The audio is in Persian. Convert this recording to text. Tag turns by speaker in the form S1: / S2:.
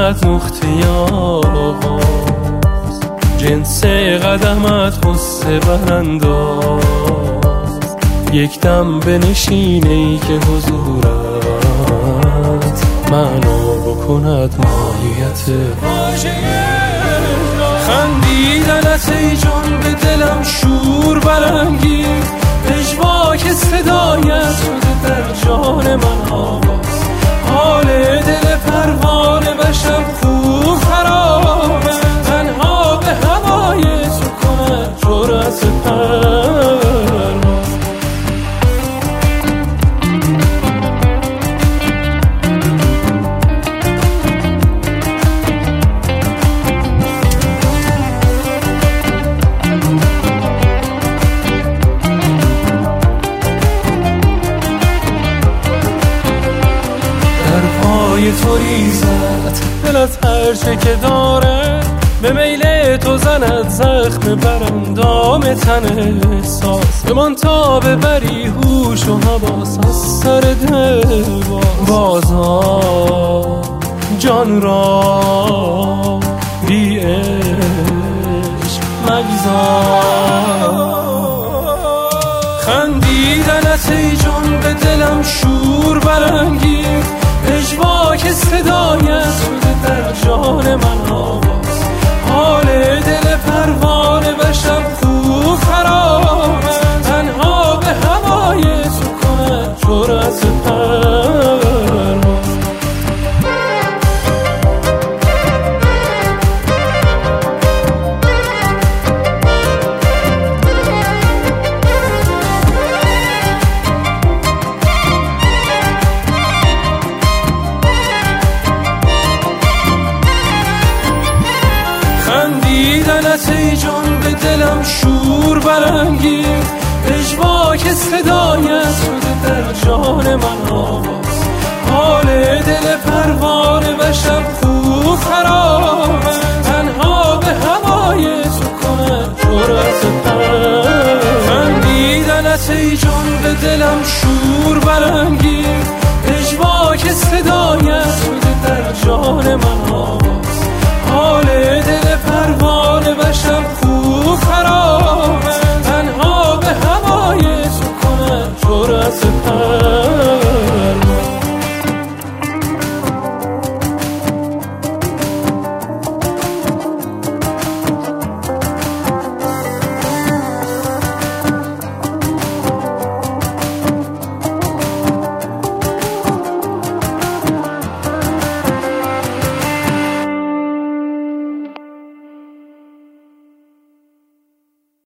S1: فقط نقطه آغاز، جنس قدمت غصه برانداز، یک دم بنشین ای که حضورت معنا بکند ماهیت خندیدنت ای جان به دلم شور برانگیز، پژواک صدایت شده در جان من آواز، حال دل پروانه و شب خوب خرابه، تنها به هوای تو کند جرأت پرواز. تو ریزد دلت هرچه که داره، به میل تو زند زخم براندام تن احساس، بمان تا ببری هوش و حواس از سر دل بازا جان را بی عشق مگذار. خندیدنت ای جان به دلم شور برانگیز، پژواک صدایت شده در جان من آواز، حال دل پروانه و شب خوب خرابه، تنها به هوای تو کند جرأت پرواز. خندیدنت ای جان به دلم شور برانگیز، پژواک صدایت شده در جان من آواز، حال دل پروانه و شب خوب خرابه، تنها به هوای تو کند جرأت پرواز. خندیدنت ای جان به دلم شور برانگیز،